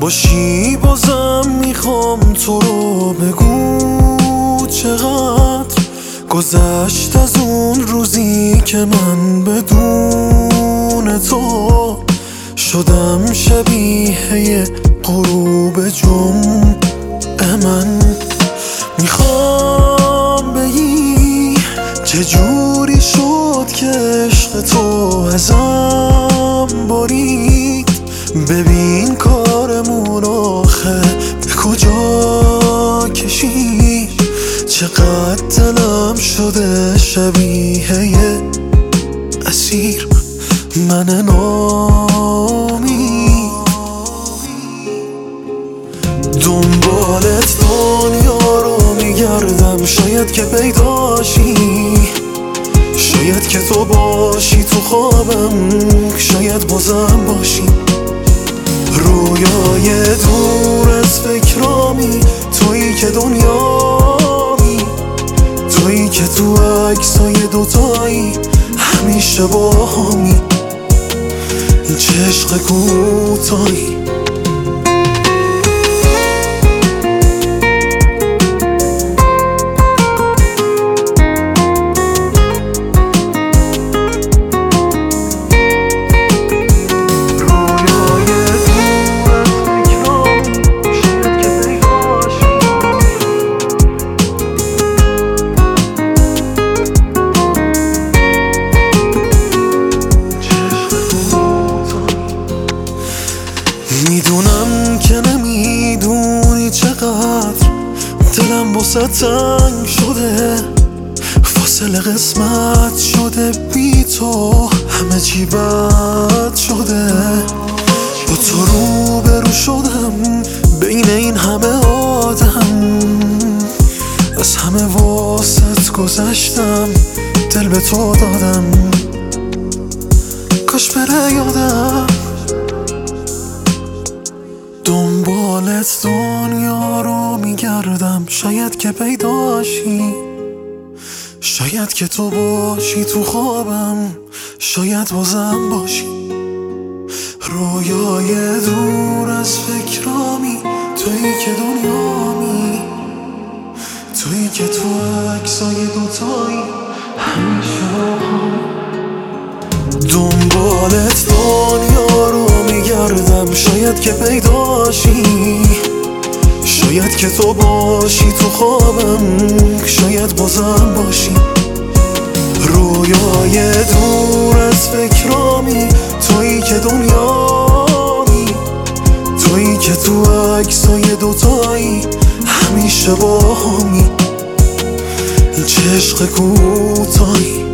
باشی بازم میخوام تو رو بگو چقدر گذشت از اون روزی که من بدون تو شدم شبیه غروب جمعه. من میخوام بگی چجوری شد که عشق تو ازم برید. ببین کارمون آخه به کجا کشید. چقدر دلم شده شبیه اسیر من نامی. دنبالت دنیا رو میگردم شاید که پیداشی، شاید که تو باشی تو خوابم، شاید بازم باشی. رویای دور از فکرامی، تویی که دنیامی، تویی که تو عکسای دوتایی همیشه با همی. این چه عشق کوتاهی. میدونم که نمیدونی چقدر دلم واسه تنگ شده، فاصله قسمت شده بی تو، همه چی بد شده. با تو روبرو شدم بین این همه آدم، از همه واسط گذشتم، دل به تو دادم، کاش بره یادم. دنبالت دنیا رو میگردم شاید که پیداشی، شاید که تو باشی تو خوابم، شاید بازم باشی. رویای دور از فکرامی، تویی که دنیامی، تویی که تو عکسای دوتایی همیشه باهمی. دنبالت دنیا رو میگردم شاید که پیداشی، شاید که تو باشی تو خوابم، شاید بازم باشی. رویای دور از فکرامی، تویی که دنیامی، تویی که تو عکسای دوتایی همیشه با همی. این چه عشق کوتاهی.